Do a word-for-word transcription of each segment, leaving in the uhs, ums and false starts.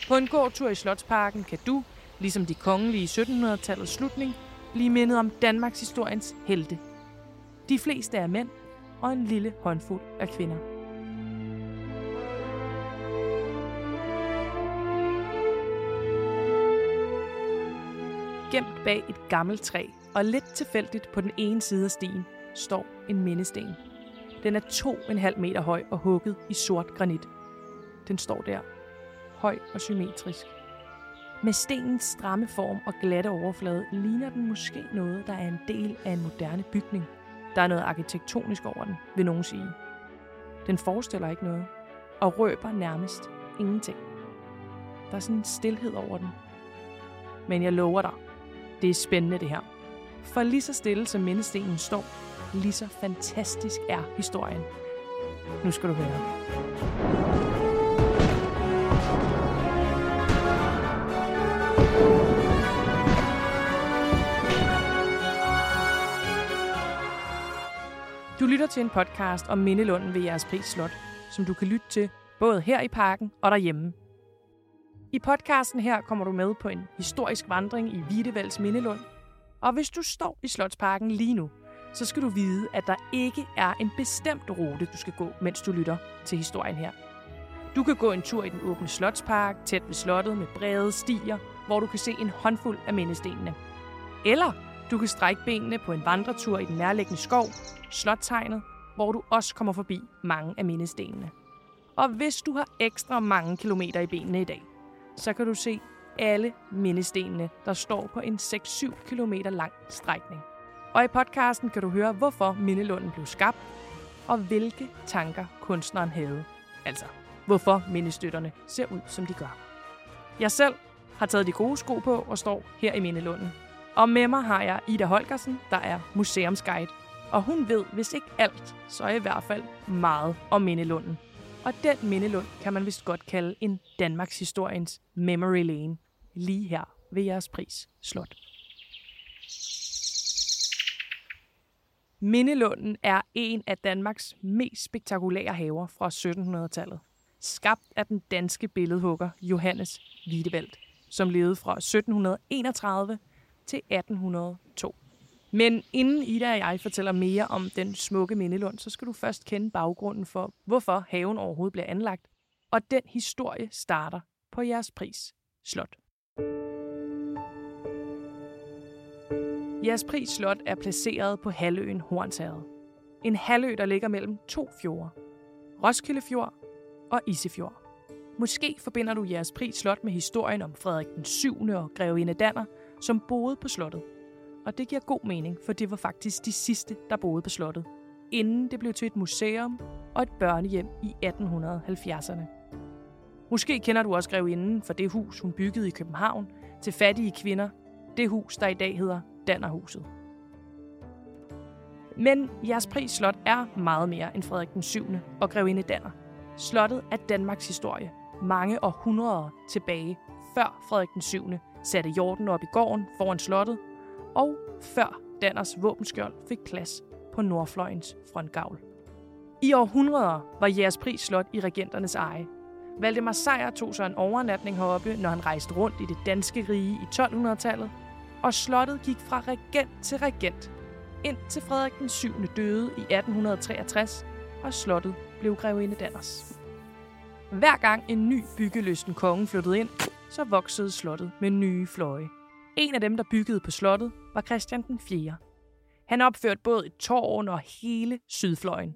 På en gåtur i Slotsparken kan du, ligesom de kongelige i syttenhundredetallets slutning, blive mindet om Danmarks historiens helte. De fleste er mænd og en lille håndfuld af kvinder. Gemt bag et gammelt træ og lidt tilfældigt på den ene side af stien står en mindesten. Den er to og en halv meter høj og hugget i sort granit. Den står der, høj og symmetrisk. Med stenens stramme form og glatte overflade ligner den måske noget, der er en del af en moderne bygning. Der er noget arkitektonisk over den, vil nogen sige. Den forestiller ikke noget og røber nærmest ingenting. Der er sådan en stilhed over den. Men jeg lover dig, det er spændende det her. For lige så stille som mindestenen står, lige så fantastisk er historien. Nu skal du høre. Du lytter til en podcast om Mindelunden ved Jægerspris Slot, som du kan lytte til både her i parken og derhjemme. I podcasten her kommer du med på en historisk vandring i Wiedewelts Mindelund. Og hvis du står i Slotsparken lige nu, så skal du vide, at der ikke er en bestemt rute, du skal gå, mens du lytter til historien her. Du kan gå en tur i den åbne Slotspark, tæt ved slottet med brede stier, hvor du kan se en håndfuld af mindestenene. Eller du kan strække benene på en vandretur i den nærliggende skov, Slotstegnet, hvor du også kommer forbi mange af mindestenene. Og hvis du har ekstra mange kilometer i benene i dag, så kan du se alle mindestenene, der står på en seks til syv kilometer lang strækning. Og i podcasten kan du høre, hvorfor Mindelunden blev skabt, og hvilke tanker kunstneren havde. Altså, hvorfor mindestøtterne ser ud, som de gør. Jeg selv har taget de gode sko på og står her i Mindelunden. Og med mig har jeg Ida Holgersen, der er museumsguide. Og hun ved, hvis ikke alt, så i hvert fald meget om Mindelunden. Og den Mindelund kan man vist godt kalde en Danmarks historiens memory lane, lige her ved Jægerspris Slot. Mindelunden er en af Danmarks mest spektakulære haver fra syttenhundredetallet. Skabt af den danske billedhugger Johannes Wiedewelt, som levede fra sytten enogtredive til atten hundrede og to. Men inden Ida og jeg fortæller mere om den smukke Mindelund, så skal du først kende baggrunden for, hvorfor haven overhovedet bliver anlagt. Og den historie starter på Jægerspris Slot. Jægerspris Slot er placeret på halvøen Hornsherred. En halvø, der ligger mellem to fjorde. Roskilde Fjord og Isefjord. Måske forbinder du Jægerspris Slot med historien om Frederik den syvende og grevinde Danner, som boede på slottet. Og det giver god mening, for det var faktisk de sidste, der boede på slottet, inden det blev til et museum og et børnehjem i atten halvfjerdserne. Måske kender du også grevinden for det hus, hun byggede i København til fattige kvinder, det hus, der i dag hedder Dannerhuset. Men Jægerspris Slot er meget mere end Frederik den syvende og grevinde Danner. Slottet er Danmarks historie, mange århundreder tilbage, før Frederik den syvende satte jorden op i gården foran slottet, og før Danners våbenskjold fik plads på nordfløjens frontgavl. I århundreder var Jægerspris Slot i regenternes eje. Valdemar Sejr tog sig en overnatning heroppe, når han rejste rundt i det danske rige i tolvhundredetallet, og slottet gik fra regent til regent, indtil Frederik den syvende døde i atten treogtres, og slottet blev grevinde Danners. Hver gang en ny byggelysten konge flyttede ind, så voksede slottet med nye fløje. En af dem, der byggede på slottet, var Christian den fjerde. Han opførte både et tårn og hele sydfløjen.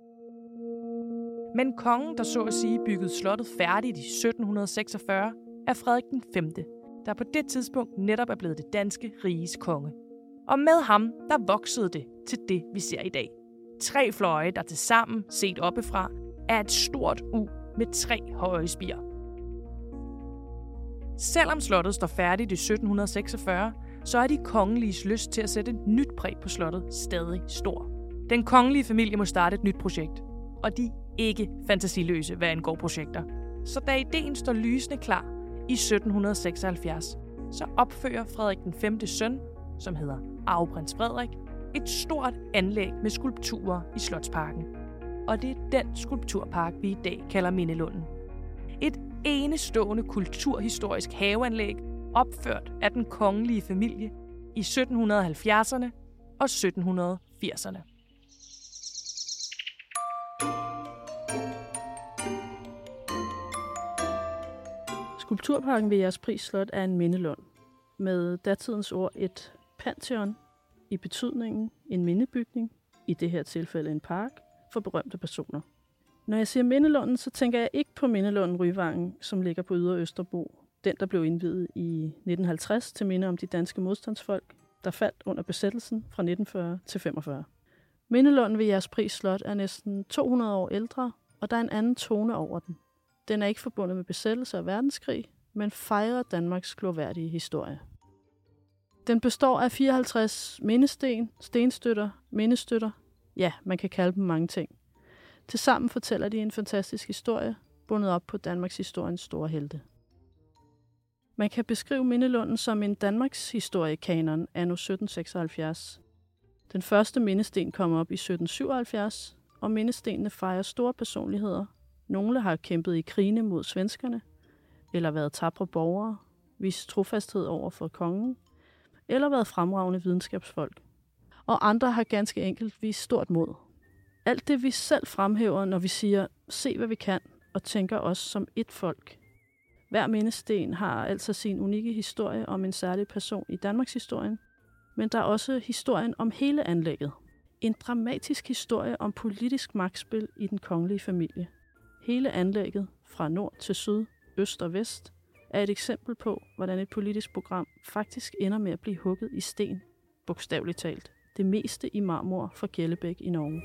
Men kongen, der så at sige byggede slottet færdigt i sytten seksogfyrre, er Frederik den femte, der på det tidspunkt netop er blevet det danske riges konge. Og med ham, der voksede det til det, vi ser i dag. Tre fløje, der tilsammen, set oppefra, er et stort U med tre høje spir. Selvom slottet står færdigt i sytten seksogfyrre, så er de kongeliges lyst til at sætte et nyt præg på slottet stadig stor. Den kongelige familie må starte et nyt projekt, og de er ikke fantasiløse, hvad angår projekter. Så da ideen står lysende klar i sytten seksoghalvfjerds, så opfører Frederik den femte søn, som hedder arveprins Frederik, et stort anlæg med skulpturer i Slotsparken. Og det er den skulpturpark, vi i dag kalder Mindelunden. Et enestående kulturhistorisk haveanlæg, opført af den kongelige familie i sytten halvfjerdserne og sytten firserne. Skulpturparken ved Jægerspris Slot er en mindelund. Med datidens ord et pantheon i betydningen en mindebygning, i det her tilfælde en park, for berømte personer. Når jeg siger mindelunden, så tænker jeg ikke på mindelunden Ryvangen, som ligger på Ydre Østerbro. Den, der blev indviet i nitten halvtreds til minde om de danske modstandsfolk, der faldt under besættelsen fra nitten fyrre til femogfyrre. Mindelunden ved Jægerspris Slot er næsten to hundrede år ældre, og der er en anden tone over den. Den er ikke forbundet med besættelse og verdenskrig, men fejrer Danmarks glorværdige historie. Den består af fireoghalvtreds mindesten, stenstøtter, mindestøtter. Ja, man kan kalde dem mange ting. Tilsammen fortæller de en fantastisk historie, bundet op på Danmarks historiens store helte. Man kan beskrive mindelunden som en Danmarks historiekanon anno sytten seksoghalvfjerds. Den første mindesten kom op i sytten syvoghalvfjerds, og mindestenene fejrer store personligheder. Nogle har kæmpet i krigene mod svenskerne, eller været tapre borgere, vist trofasthed over for kongen, eller været fremragende videnskabsfolk. Og andre har ganske enkelt vist stort mod. Alt det vi selv fremhæver, når vi siger, se hvad vi kan, og tænker os som et folk. Hver mindesten har altså sin unikke historie om en særlig person i Danmarks historien, men der er også historien om hele anlægget. En dramatisk historie om politisk magtspil i den kongelige familie. Hele anlægget, fra nord til syd, øst og vest, er et eksempel på, hvordan et politisk program faktisk ender med at blive hugget i sten, bogstaveligt talt. Det meste i marmor fra Gjellebæk i Norge.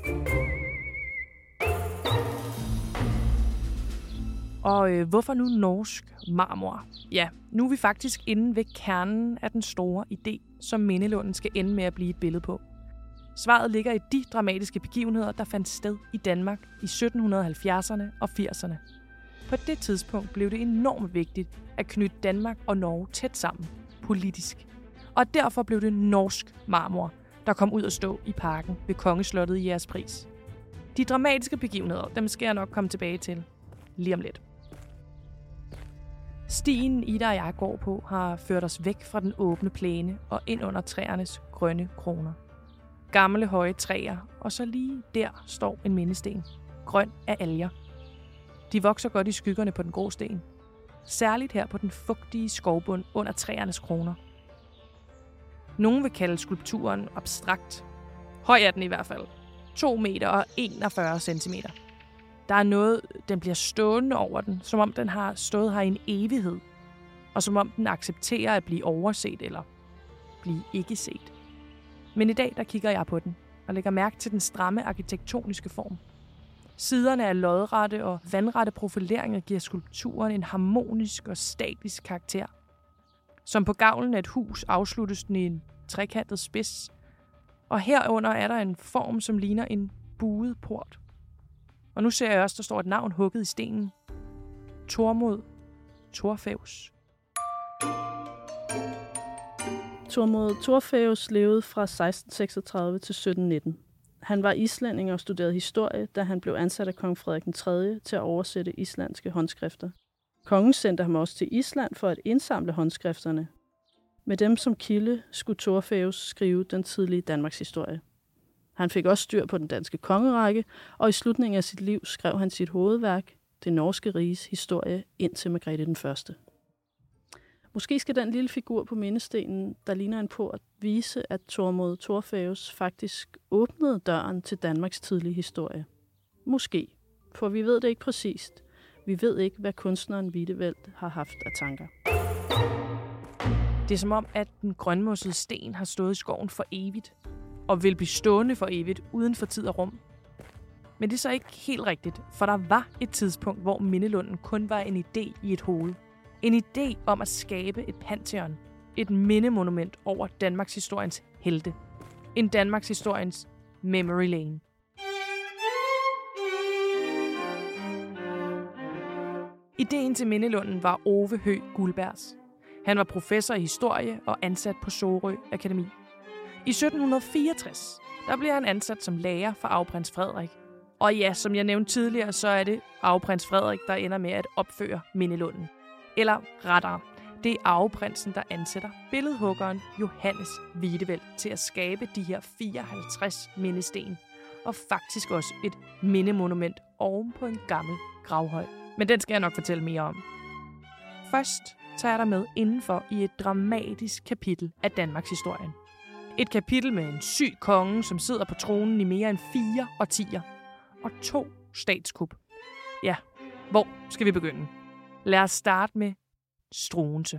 Og øh, hvorfor nu norsk marmor? Ja, nu er vi faktisk inde ved kernen af den store idé, som mindelunden skal ende med at blive et billede på. Svaret ligger i de dramatiske begivenheder, der fandt sted i Danmark i sytten halvfjerdserne og firserne. På det tidspunkt blev det enormt vigtigt at knytte Danmark og Norge tæt sammen, politisk. Og derfor blev det norsk marmor, der kom ud at stå i parken ved Kongeslottet i Jægerspris. De dramatiske begivenheder, dem skal jeg nok komme tilbage til lige om lidt. Stien, Ida og jeg går på, har ført os væk fra den åbne plæne og ind under træernes grønne kroner. Gamle høje træer, og så lige der står en mindesten, grøn af alger. De vokser godt i skyggerne på den grå sten. Særligt her på den fugtige skovbund under træernes kroner. Nogen vil kalde skulpturen abstrakt. Høj er den i hvert fald. to meter og enogfyrre centimeter. Der er noget, den bliver stående over den, som om den har stået her i en evighed. Og som om den accepterer at blive overset eller blive ikke set. Men i dag der kigger jeg på den og lægger mærke til den stramme arkitektoniske form. Siderne er lodrette, og vandrette profileringer giver skulpturen en harmonisk og statisk karakter. Som på gavlen af et hus afsluttes den i en trekantet spids, og herunder er der en form, som ligner en buet port. Og nu ser jeg også, der står et navn hugget i stenen. Tormod Torfæus. Tormod Torfæus levede fra seksten seksogtredive til sytten nitten. Han var islænding og studerede historie, da han blev ansat af kong Frederik den tredje til at oversætte islandske håndskrifter. Kongen sendte ham også til Island for at indsamle håndskrifterne. Med dem som kilde skulle Torfæus skrive den tidlige Danmarks historie. Han fik også styr på den danske kongerække, og i slutningen af sit liv skrev han sit hovedværk, Det norske riges historie, indtil Margrethe den første. Måske skal den lille figur på mindestenen, der ligner en port, vise, at Tormod Torfæus faktisk åbnede døren til Danmarks tidlige historie. Måske, for vi ved det ikke præcist. Vi ved ikke, hvad kunstneren Wiedewelt har haft af tanker. Det er som om, at den grønmossede sten har stået i skoven for evigt, og vil blive stående for evigt uden for tid og rum. Men det er så ikke helt rigtigt, for der var et tidspunkt, hvor mindelunden kun var en idé i et hoved. En idé om at skabe et pantheon, et mindemonument over Danmarks historiens helte. En Danmarks historiens memory lane. Ideen til mindelunden var Ove Høgh Guldbergs. Han var professor i historie og ansat på Sorø Akademi. I sytten fireogtres der blev han ansat som lærer for arveprins Frederik, Og ja, som jeg nævnte tidligere, så er det arveprins Frederik, der ender med at opføre Mindelunden. Eller rettere, det er arveprinsen, der ansætter billedhuggeren Johannes Wiedewelt til at skabe de her fireoghalvtreds mindesten. Og faktisk også et mindemonument oven på en gammel gravhøj. Men den skal jeg nok fortælle mere om. Først tager jeg dig med indenfor i et dramatisk kapitel af Danmarks historie. Et kapitel med en syg konge, som sidder på tronen i mere end fire årtier. Og to statskup. Ja, hvor skal vi begynde? Lad os starte med Struensee.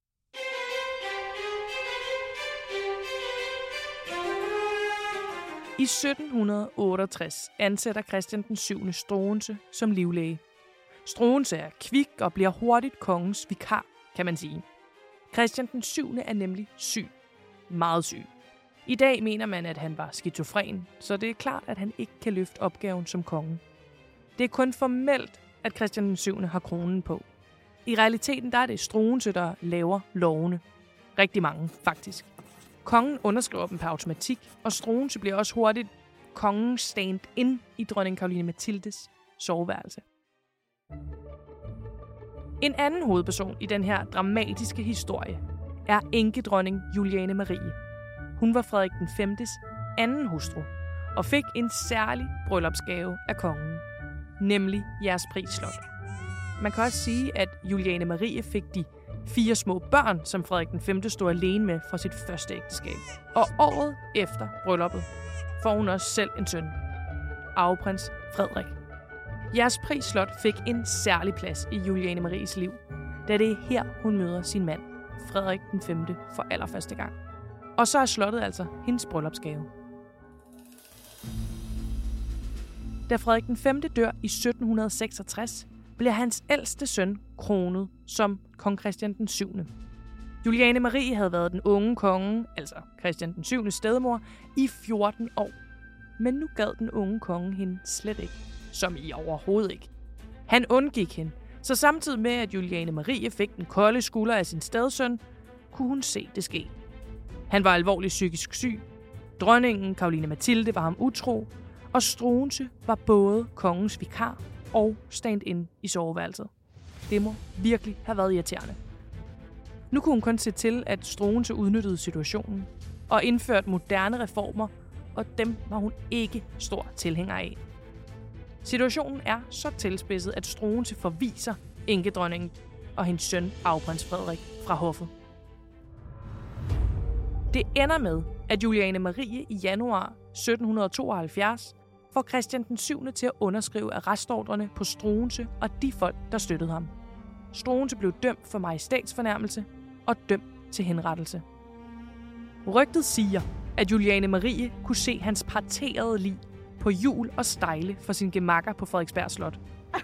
I sytten otteogtres ansætter Christian den syvende Struensee som livlæge. Struensee er kvik og bliver hurtigt kongens vikar, kan man sige. Christian den syvende er nemlig syg. Meget syg. I dag mener man, at han var skizofren, så det er klart, at han ikke kan løfte opgaven som konge. Det er kun formelt, at Christian den syvende har kronen på. I realiteten der er det Struensee, der laver lovene. Rigtig mange, faktisk. Kongen underskriver dem på automatik, og Struensee bliver også hurtigt kongens stand-in i dronning Caroline Mathildes soveværelse. En anden hovedperson i den her dramatiske historie er enkedronning Juliane Marie. Hun var Frederik den femtes anden hustru og fik en særlig bryllupsgave af kongen, nemlig Jægerspris Slot. Man kan også sige, at Juliane Marie fik de fire små børn, som Frederik den femte stod alene med fra sit første ægteskab. Og året efter brylluppet får hun også selv en søn, arveprins Frederik. Jægerspris Slot fik en særlig plads i Juliane Maries liv, da det er her, hun møder sin mand, Frederik den femte, for allerførste gang. Og så er slottet altså hendes bryllupsgave. Da Frederik den femte dør i sytten seksogtres, bliver hans ældste søn kronet som kong Christian den syvende. Juliane Marie havde været den unge konge, altså Christian den syvende stedmor, i fjorten år. Men nu gad den unge konge hende slet ikke. Som i overhovedet ikke. Han undgik hende, så samtidig med, at Juliane Marie fik den kolde skulder af sin stedsøn, kunne hun se det ske. Han var alvorligt psykisk syg. Dronningen Caroline Mathilde var ham utro, og Struensee var både kongens vikar og stand-in i soveværelset. Det må virkelig have været irriterende. Nu kunne hun kun se til, at Struensee udnyttede situationen og indførte moderne reformer, og dem var hun ikke stor tilhænger af. Situationen er så tilspidset, at Struensee forviser enkedronningen og hendes søn, arveprins Frederik, fra hoffet. Det ender med, at Juliane Marie i januar sytten tooghalvfjerds får Christian den syvende til at underskrive arrestordrene på Struensee og de folk, der støttede ham. Struensee blev dømt for majestætsfornærmelse og dømt til henrettelse. Rygtet siger, at Juliane Marie kunne se hans parterede lig på hjul og stejle for sin gemakker på Frederiksberg Slot.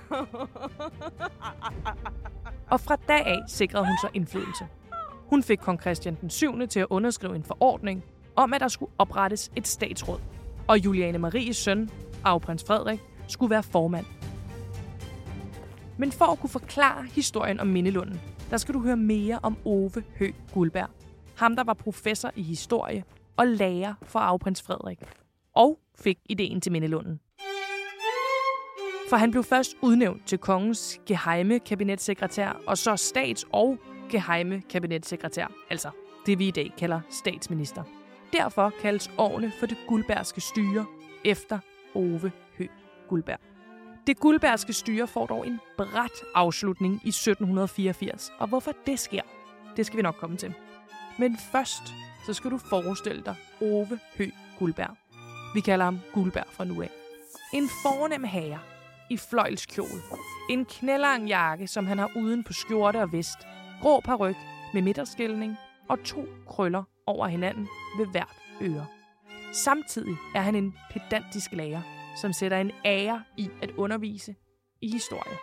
Og fra da af sikrede hun sig indflydelse. Hun fik kong Christian den syvende til at underskrive en forordning om, at der skulle oprettes et statsråd, og Juliane Maries søn, arveprins Frederik, skulle være formand. Men for at kunne forklare historien om Mindelunden, der skal du høre mere om Ove Høegh Guldberg, ham der var professor i historie og lærer for arveprins Frederik, og fik ideen til Mindelunden. For han blev først udnævnt til kongens geheime kabinetssekretær, og så stats- og geheime kabinetssekretær, altså det vi i dag kalder statsminister. Derfor kaldes årene for det guldbergske styre efter Ove Høegh Guldberg. Det guldbergske styre får dog en brat afslutning i sytten fireogfirs, og hvorfor det sker, det skal vi nok komme til. Men først så skal du forestille dig Ove Høegh Guldberg. Vi kalder ham Guldberg fra nu af. En fornem herre i fløjlskjole, en knælang jakke, som han har uden på skjorte og vest, grå paryk med midterskilning og to krøller over hinanden ved hvert øre. Samtidig er han en pedantisk lærer, som sætter en ære i at undervise i historie.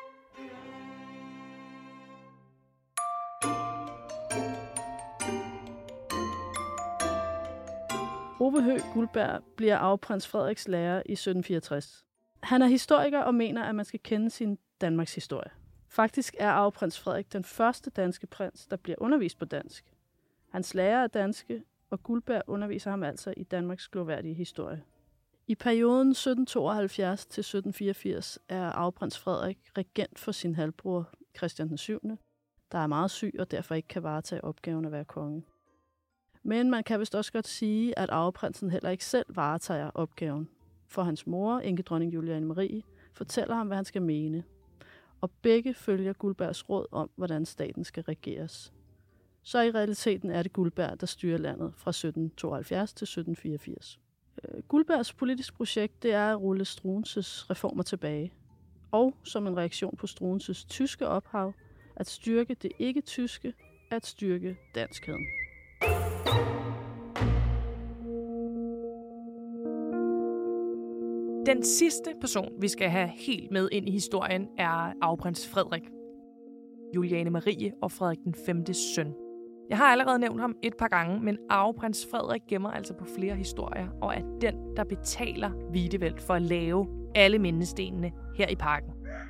Ove Høegh Guldberg bliver arveprins Frederiks lærer i sytten fireogtres. Han er historiker og mener, at man skal kende sin Danmarks historie. Faktisk er arveprins Frederik den første danske prins, der bliver undervist på dansk. Hans lærer er danske, og Guldberg underviser ham altså i Danmarks glorværdige historie. I perioden sytten tooghalvfjerds til sytten fireogfirs er arveprins Frederik regent for sin halvbror Christian den syvende, der er meget syg og derfor ikke kan varetage opgaven at være konge. Men man kan vist også godt sige, at arveprinsen heller ikke selv varetager opgaven, for hans mor, enkedronning Juliane Marie, fortæller ham, hvad han skal mene. Og begge følger Guldbergs råd om, hvordan staten skal regeres. Så i realiteten er det Guldberg, der styrer landet fra sytten tooghalvfjerds til sytten fireogfirs. Guldbergs politiske projekt det er at rulle Struensees reformer tilbage, og som en reaktion på Struensees tyske ophav, at styrke det ikke-tyske, at styrke danskheden. Den sidste person, vi skal have helt med ind i historien, er arveprins Frederik. Juliane Marie og Frederik den femtes søn. Jeg har allerede nævnt ham et par gange, men arveprins Frederik gemmer altså på flere historier, og er den, der betaler Wiedewelt for at lave alle mindestenene her i parken.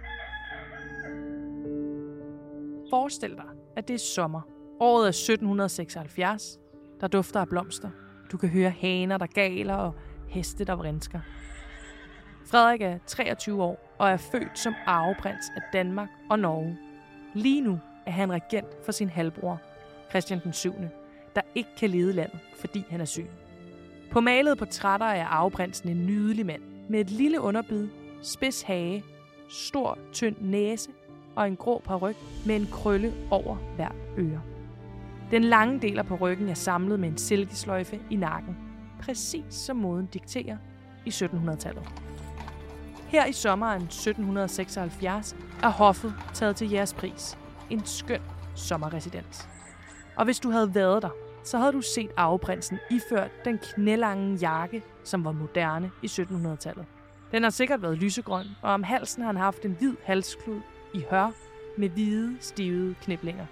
Forestil dig, at det er sommer. Året er sytten seksoghalvfjerds. Der dufter af blomster. Du kan høre haner, der galer, og heste, der vrinsker. Frederik er treogtyve år og er født som arveprins af Danmark og Norge. Lige nu er han regent for sin halvbror, Christian den syvende, der ikke kan lede landet, fordi han er syg. På malede portrætter er arveprinsen en nydelig mand med et lille underbid, spids hage, stor, tynd næse og en grå paryk med en krølle over hvert øre. Den lange del af parykken er samlet med en silkesløjfe i nakken, præcis som moden dikterer i syttenhundredetallet. Her i sommeren sytten seksoghalvfjerds er hoffet taget til Jægerspris, en skøn sommerresidens. Og hvis du havde været der, så havde du set arveprinsen iført den knælange jakke, som var moderne i syttenhundredetallet. Den har sikkert været lysegrøn, og om halsen har han haft en hvid halsklud i hør med hvide, stivede kniplinger.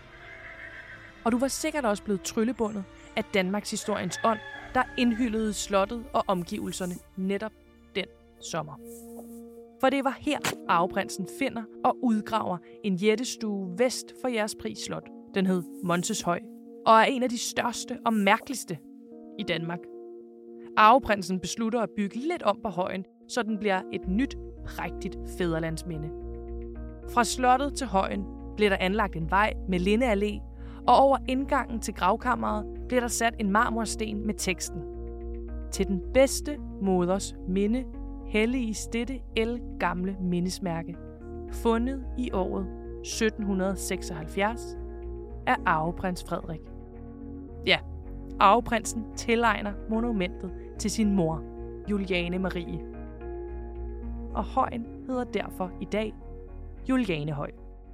Og du var sikkert også blevet tryllebundet af Danmarks historiens ånd, der indhyllede slottet og omgivelserne netop den sommer. For det var her, arveprinsen finder og udgraver en jættestue vest for Jægerspris Slot. Den hed Monteshøj, og er en af de største og mærkeligste i Danmark. Arveprinsen beslutter at bygge lidt om på højen, så den bliver et nyt, prægtigt fædrelandsminde. Fra slottet til højen bliver der anlagt en vej med lindeallé, og over indgangen til gravkammeret bliver der sat en marmorsten med teksten: Til den bedste moders minde, helliges dette ældgamle mindesmærke, fundet i året sytten seksoghalvfjerds af arveprins Frederik. Ja, arveprinsen tilegner monumentet til sin mor, Juliane Marie. Og højen hedder derfor i dag Julianehøj.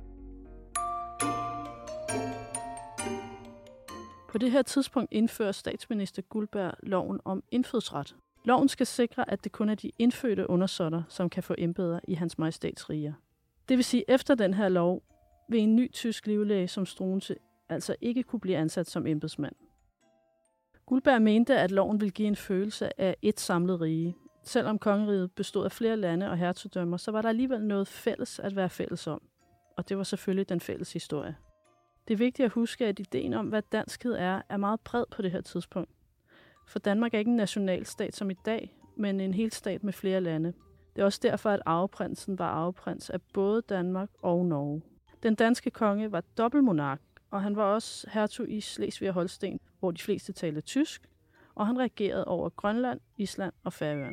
På det her tidspunkt indfører statsminister Guldberg loven om indfødsret. Loven skal sikre, at det kun er de indfødte undersåtter, som kan få embeder i hans majestæts riger. Det vil sige, efter den her lov vil en ny tysk livlæge som Struensee altså ikke kunne blive ansat som embedsmand. Guldberg mente, at loven ville give en følelse af et samlet rige. Selvom kongeriget bestod af flere lande og hertugdømmer, så var der alligevel noget fælles at være fælles om. Og det var selvfølgelig den fælles historie. Det er vigtigt at huske, at ideen om, hvad danskhed er, er meget bred på det her tidspunkt. For Danmark er ikke en nationalstat som i dag, men en hel stat med flere lande. Det er også derfor, at arveprinsen var arveprins af både Danmark og Norge. Den danske konge var dobbeltmonark, og han var også hertug i Slesvig og Holsten, hvor de fleste talte tysk, og han regerede over Grønland, Island og Færøerne.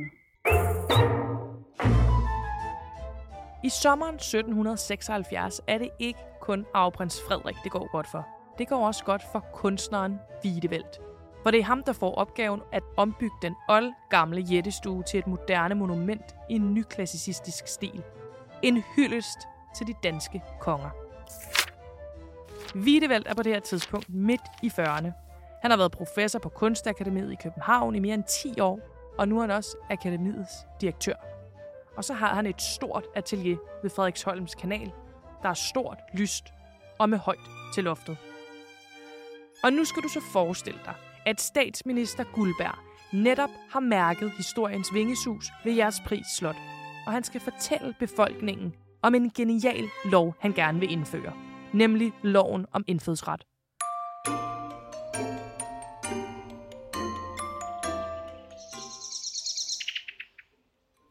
I sommeren sytten seksoghalvfjerds er det ikke kun arveprins Frederik, det går godt for. Det går også godt for kunstneren Wiedewelt. For det er ham, der får opgaven at ombygge den oldgamle jættestue til et moderne monument i en nyklassicistisk stil. En hyldest til de danske konger. Wiedewelt er på det her tidspunkt midt i fyrrerne. Han har været professor på Kunstakademiet i København i mere end ti år, og nu er han også akademiets direktør. Og så har han et stort atelier ved Frederiksholms Kanal, der er stort, lyst og med højt til loftet. Og nu skal du så forestille dig, at statsminister Guldberg netop har mærket historiens vingesus ved Jægerspris Slot, og han skal fortælle befolkningen om en genial lov, han gerne vil indføre, nemlig loven om indfødsret.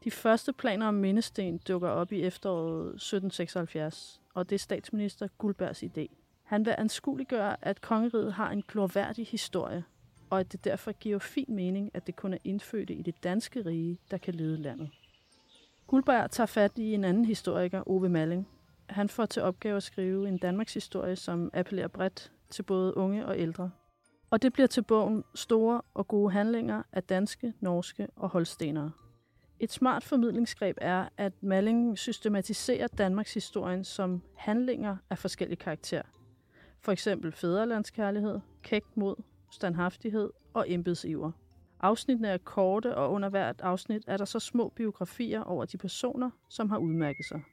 De første planer om mindesten dukker op i efteråret sytten seksoghalvfjerds, og det er statsminister Guldbergs idé. Han vil anskueliggøre, at kongeriget har en glorværdig historie, og at det derfor giver fin mening, at det kun er indfødte i det danske rige, der kan lede landet. Guldberg tager fat i en anden historiker, Ove Malling. Han får til opgave at skrive en Danmarks historie, som appellerer bredt til både unge og ældre. Og det bliver til bogen Store og gode handlinger af danske, norske og holstenere. Et smart formidlingsgreb er, at Malling systematiserer Danmarks historien som handlinger af forskellige karakter. For eksempel fædrelandskærlighed, kægt mod, standhaftighed og embedsiver. Afsnittene er korte, og under hvert afsnit er der så små biografier over de personer, som har udmærket sig.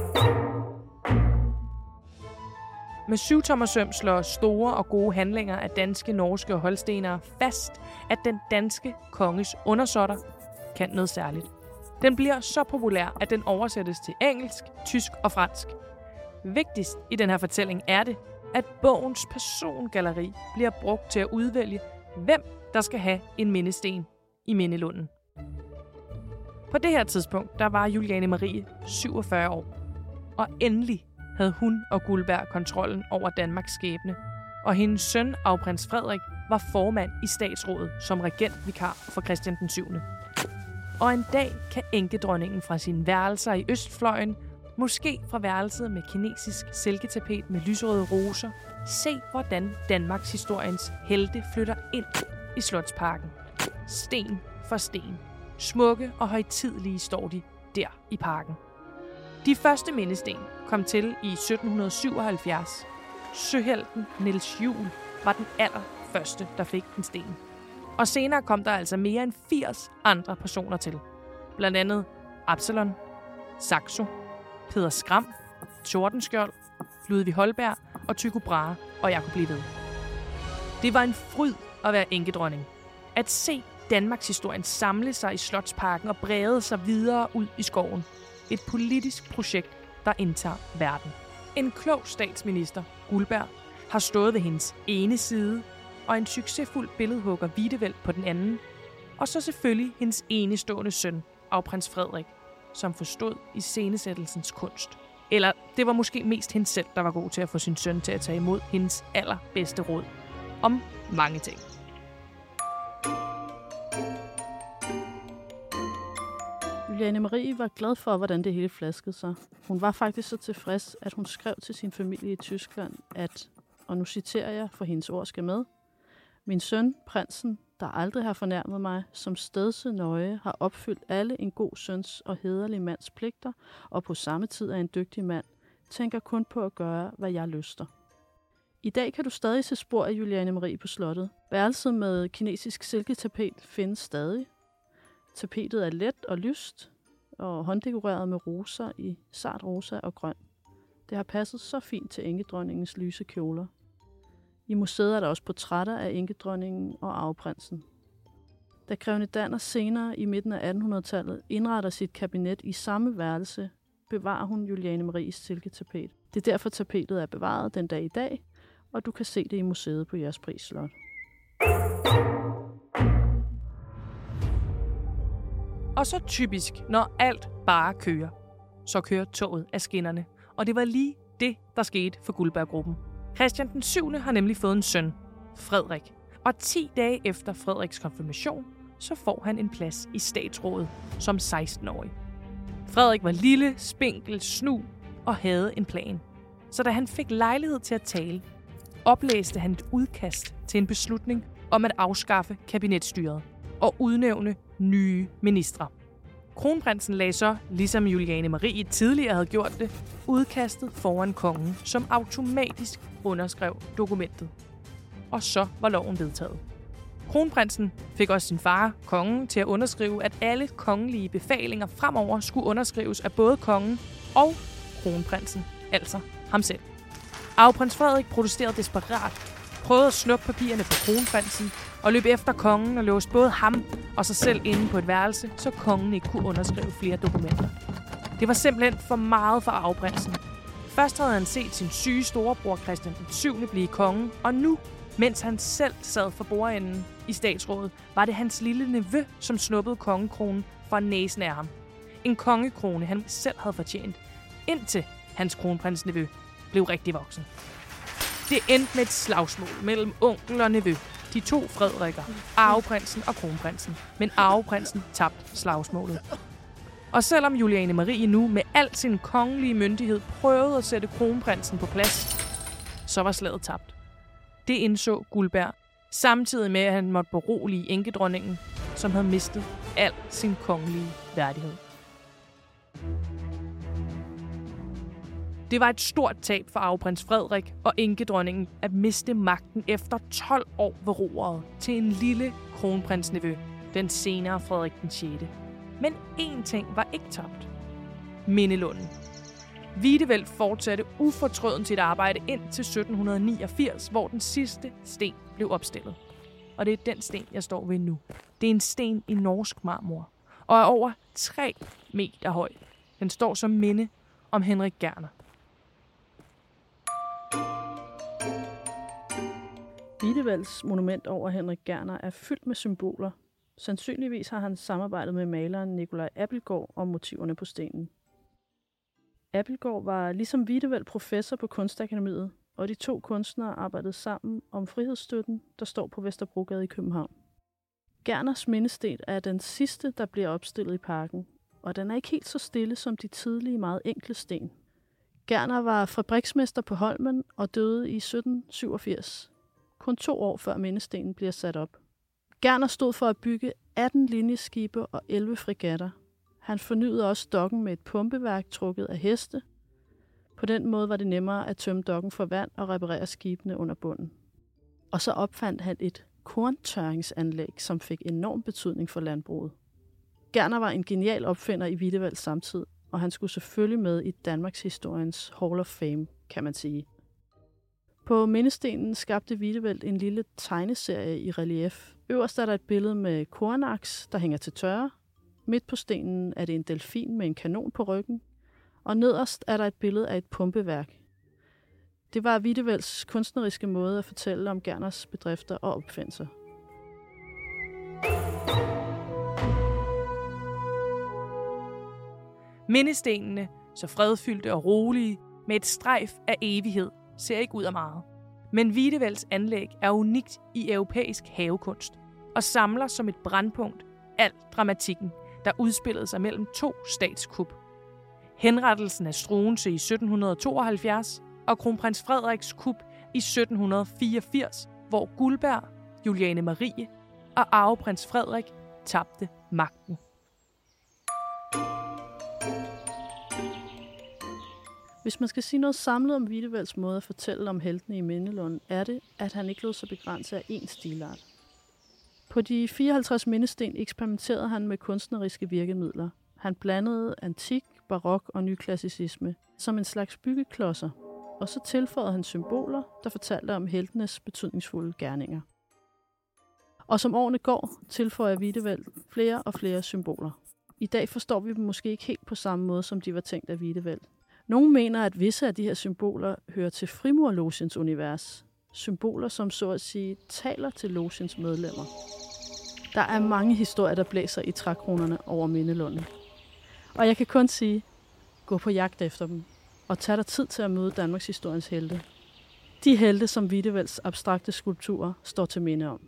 Med syvtommersøm slår Store og gode handlinger af danske, norske og holstenere fast, at den danske konges undersåtter kan noget særligt. Den bliver så populær, at den oversættes til engelsk, tysk og fransk. Vigtigst i den her fortælling er det, at bogens persongalleri bliver brugt til at udvælge, hvem der skal have en mindesten i Mindelunden. På det her tidspunkt, der var Juliane Marie syvogfyrre år, og endelig havde hun og Guldberg kontrollen over Danmarks skæbne, og hendes søn, arveprins Frederik, var formand i statsrådet som regentvikar for Christian den syvende. Og en dag kan enkedronningen fra sine værelser i Østfløjen, måske fra værelset med kinesisk silketapet med lyserøde roser, se hvordan Danmarks historiens helte flytter ind i Slotsparken. Sten for sten. Smukke og højtidelige står de der i parken. De første mindesten kom til i sytten syvoghalvfjerds. Søhelten Niels Juel var den allerførste, der fik en sten. Og senere kom der altså mere end firs andre personer til. Blandt andet Absalon, Saxo, Peder Skram, Tordenskjold, Ludvig Holberg og Tycho Brahe, og jeg kunne blive ved. Det var en fryd at være enkedronning. At se Danmarks historien samle sig i Slotsparken og brede sig videre ud i skoven. Et politisk projekt, der indtager verden. En klog statsminister, Guldberg, har stået ved hendes ene side, og en succesfuld billedhugger Wiedewelt på den anden, og så selvfølgelig hendes enestående søn, arveprins Frederik, som forstod iscenesættelsens kunst. Eller det var måske mest hende selv, der var god til at få sin søn til at tage imod hendes allerbedste råd om mange ting. Juliane Marie var glad for, hvordan det hele flaskede sig. Hun var faktisk så tilfreds, at hun skrev til sin familie i Tyskland, at, og nu citerer jeg, for hendes ord skal med, min søn, prinsen, der aldrig har fornærmet mig, som stedse nøje har opfyldt alle en god søns og hæderlig mands pligter, og på samme tid er en dygtig mand, tænker kun på at gøre, hvad jeg lyster. I dag kan du stadig se spor af Juliane Marie på slottet. Værelset med kinesisk silketapet findes stadig. Tapetet er let og lyst, og hånddekoreret med roser i sart rosa og grøn. Det har passet så fint til enkedronningens lyse kjoler. I museet er der også portrætter af enkedronningen og arveprinsen. Da grevinde Danner senere i midten af attenhundredetallet indretter sit kabinet i samme værelse, bevarer hun Juliane Maries silketapet. Det er derfor tapetet er bevaret den dag i dag, og du kan se det i museet på Jægerspris Slot. Og så typisk, når alt bare kører, så kører toget af skinnerne. Og det var lige det, der skete for Guldberg-gruppen. Christian den syvende har nemlig fået en søn, Frederik. Og ti dage efter Frederiks konfirmation, så får han en plads i statsrådet som seksten-årig. Frederik var lille, spinkel, snu og havde en plan. Så da han fik lejlighed til at tale, oplæste han et udkast til en beslutning om at afskaffe kabinetsstyret og udnævne nye ministre. Kronprinsen lagde så, ligesom Juliane Marie tidligere havde gjort det, udkastet foran kongen, som automatisk underskrev dokumentet. Og så var loven vedtaget. Kronprinsen fik også sin far, kongen, til at underskrive, at alle kongelige befalinger fremover skulle underskrives af både kongen og kronprinsen, altså ham selv. Arveprins Frederik protesterede desperat, prøvede at snuppe papirerne på kronprinsen og løb efter kongen og låste både ham og sig selv inde på et værelse, så kongen ikke kunne underskrive flere dokumenter. Det var simpelthen for meget for arveprinsen. Først havde han set sin syge storebror Christian den syvende blive konge, og nu, mens han selv sad for bordenden i statsrådet, var det hans lille nevø, som snuppede kongekronen fra næsen af ham. En kongekrone, han selv havde fortjent, indtil hans kronprinsnevø blev rigtig voksen. Det endte med et slagsmål mellem onkel og nevø. De to Frederikker, arveprinsen og kronprinsen. Men arveprinsen tabte slagsmålet. Og selvom Juliane Marie nu med al sin kongelige myndighed prøvede at sætte kronprinsen på plads, så var slaget tabt. Det indså Guldberg, samtidig med at han måtte berolige enkedronningen, som havde mistet al sin kongelige værdighed. Det var et stort tab for arveprins Frederik og enkedronningen at miste magten efter tolv år ved roret til en lille kronprinsnevø, den senere Frederik den sjette. Men én ting var ikke tabt. Mindelunden. Wiedewelt fortsatte ufortrødent sit arbejde indtil sytten niogfirs, hvor den sidste sten blev opstillet. Og det er den sten, jeg står ved nu. Det er en sten i norsk marmor og er over tre meter høj. Den står som minde om Henrik Gerner. Wiedewelts monument over Henrik Gerner er fyldt med symboler. Sandsynligvis har han samarbejdet med maleren Nicolai Abildgaard om motiverne på stenen. Abildgaard var ligesom Wiedewelt professor på Kunstakademiet, og de to kunstnere arbejdede sammen om frihedsstøtten, der står på Vesterbrogade i København. Gerners mindesten er den sidste, der bliver opstillet i parken, og den er ikke helt så stille som de tidlige meget enkle sten. Gerner var fabriksmester på Holmen og døde i sytten syvogfirs, kun to år før mindestenen bliver sat op. Gerner stod for at bygge atten linjeskibe og elleve fregatter. Han fornyede også dokken med et pumpeværk trukket af heste. På den måde var det nemmere at tømme dokken for vand og reparere skibene under bunden. Og så opfandt han et korntørringsanlæg, som fik enorm betydning for landbruget. Gerner var en genial opfinder i Wiedewelts samtid, og han skulle selvfølgelig med i Danmarks historiens Hall of Fame, kan man sige. På mindestenen skabte Wiedewelt en lille tegneserie i relief. Øverst er der et billede med kornaks, der hænger til tørre. Midt på stenen er det en delfin med en kanon på ryggen. Og nederst er der et billede af et pumpeværk. Det var Wiedewelts kunstneriske måde at fortælle om Gerners bedrifter og opfindelser. Mindestenene, så fredfyldte og rolige, med et strejf af evighed, ser ikke ud af meget. Men Wiedewelts anlæg er unikt i europæisk havekunst og samler som et brandpunkt al dramatikken, der udspillede sig mellem to statskup. Henrettelsen af Struensee i sytten tooghalvfjerds og kronprins Frederiks kup i sytten fireogfirs, hvor Guldberg, Juliane Marie og arveprins Frederik tabte magten. Hvis man skal sige noget samlet om Wiedewelts måde at fortælle om heltene i Mindelunden, er det, at han ikke lod sig begrænse af én stilart. På de fireoghalvtreds mindesten eksperimenterede han med kunstneriske virkemidler. Han blandede antik, barok og nyklassicisme som en slags byggeklodser, og så tilføjede han symboler, der fortalte om heltenes betydningsfulde gerninger. Og som årene går, tilføjer Wiedewelt flere og flere symboler. I dag forstår vi dem måske ikke helt på samme måde, som de var tænkt af Wiedewelt. Nogle mener, at visse af de her symboler hører til Frimurlogens univers. Symboler, som så at sige taler til logens medlemmer. Der er mange historier, der blæser i trækronerne over Mindelunden. Og jeg kan kun sige, gå på jagt efter dem, og tag dig tid til at møde Danmarks historiens helte. De helte, som Wiedewelts abstrakte skulpturer står til minde om.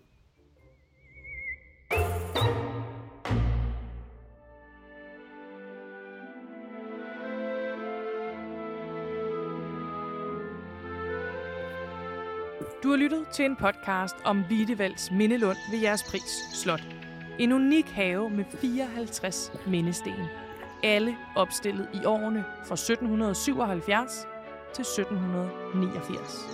Du har lyttet til en podcast om Wiedewelts Mindelund ved Jægerspris Slot. En unik have med fireoghalvtreds mindesten. Alle opstillet i årene fra sytten syvoghalvfjerds til sytten niogfirs.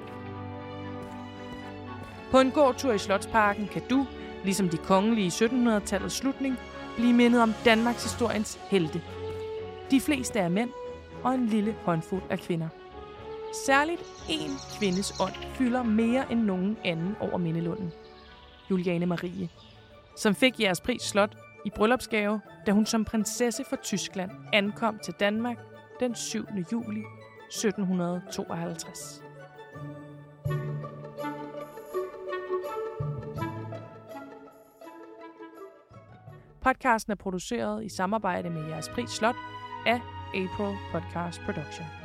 På en gåtur i Slotsparken kan du, ligesom de kongelige i syttenhundredetallets slutning, blive mindet om Danmarks historiens helte. De fleste er mænd og en lille håndfuld af kvinder. Særligt én kvindes ånd fylder mere end nogen anden over Mindelunden. Juliane Marie, som fik Jægerspris Slot i bryllupsgave, da hun som prinsesse fra Tyskland ankom til Danmark den syvende juli sytten tooghalvtreds. Podcasten er produceret i samarbejde med Jægerspris Slot af April Podcast Production.